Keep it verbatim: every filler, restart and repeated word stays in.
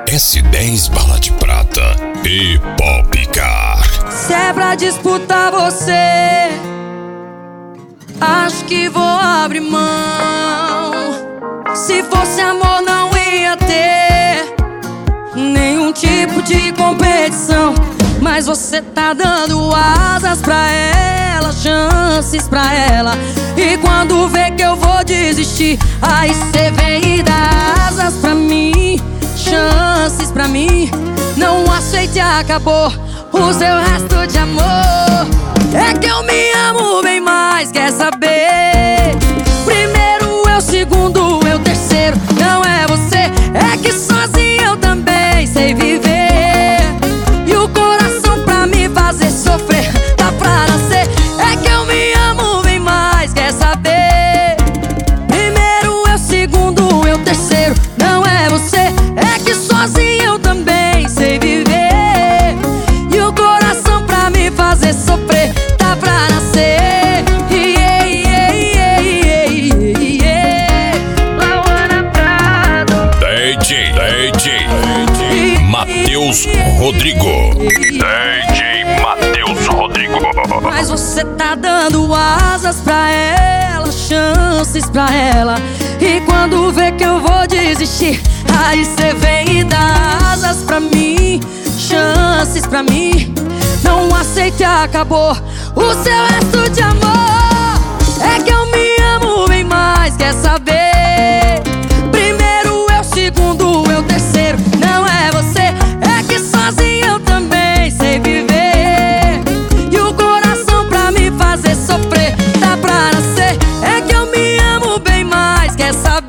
S dez Bala de Prata e Popcar. Se é pra disputar você, acho que vou abrir mão. Se fosse amor não ia ter nenhum tipo de competição. Mas você tá dando asas pra ela, chances pra ela. E quando vê que eu vou desistir, aí cê vem e dá asas pra mim, chances pra mim. Não aceite, acabou o seu resto de amor. É que eu me amo bem mais, quer saber? Primeiro eu, segundo eu, terceiro não é você. É que sozinho eu também sei viver. E o coração pra me fazer sofrer tá pra nascer. É que eu me amo bem mais, quer saber? Primeiro eu, segundo eu, terceiro não é você. É que sozinho eu também sei viver. E o coração pra me fazer sofrer tá pra nascer. Yeah, yeah, yeah, yeah, yeah. Lauana Prado, D J, D J Matheus Rodrigo, D J Matheus Rodrigo. mas você tá dando asas pra ela, chances pra ela. E quando vê que eu vou desistir, aí cê vem e dá asas pra mim, chances pra mim. Não aceite, acabou o seu resto de amor. É que eu me amo bem mais, quer saber? Primeiro eu, segundo eu, terceiro não é você. É que sozinho eu também sei viver. E o coração pra me fazer sofrer tá pra nascer. É que eu me amo bem mais, quer saber?